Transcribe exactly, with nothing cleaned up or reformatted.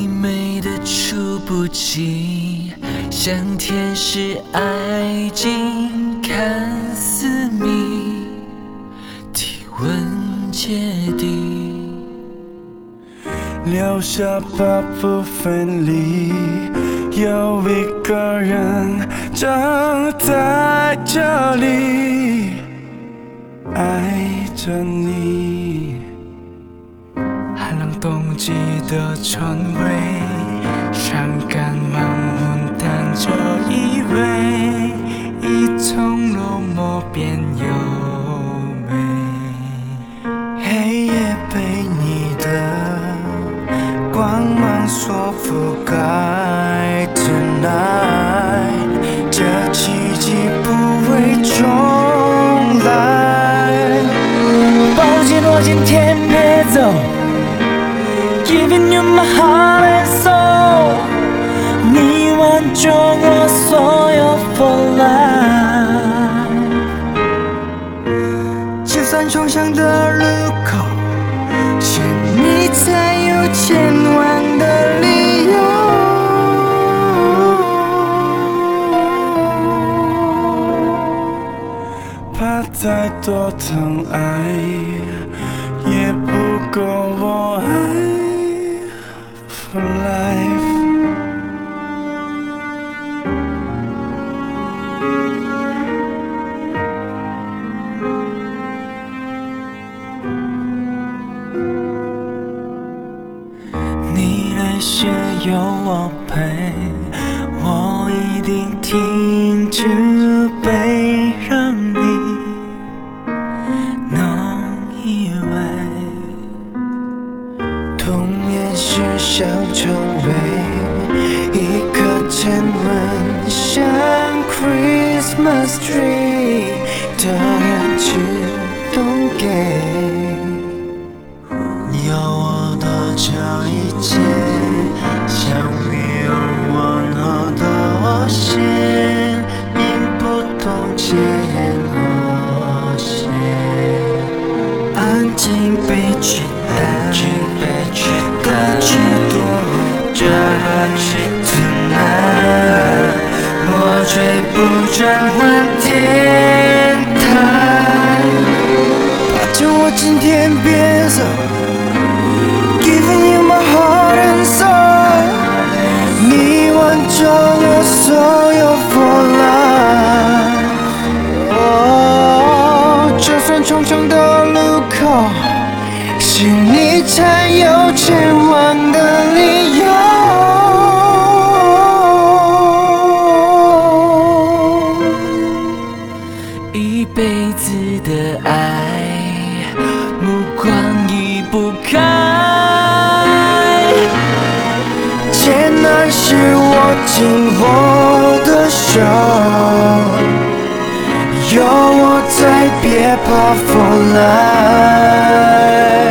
你美得出不及，像天使爱情看似密，体温阶低， 留下八部分里有一个人正在这里爱着你。寒冷冬季的春味，伤感满目弹着依偎，一丛落寞变优美。黑夜被你的光芒所覆盖 ，Tonight， 这奇迹不会重来。抱紧我，今天别走 ，Giving you my heart and soul， 你挽救我所有 for life。就算重伤的路口，是你才有前往的理由。怕再多疼爱，也不够我爱 for life。你泪血有我陪，我一定停止悲，让你能依偎。童年时想成为一颗亲吻，像 Christmas tree 的人去懂给。有我的这一切，像鱼儿温和的我心，你不懂戒严和谐，安静被取代，歌曲多这曲 tonight， 我追不转换天台，抱着我今天别走。Giving you my heart and soul， 你挽救我所有 for life。哦，就算重重的路口，是你才有前往的理由。 一辈子的爱，目光移不开。 艰难时握紧我的手，有我在，别怕 for life。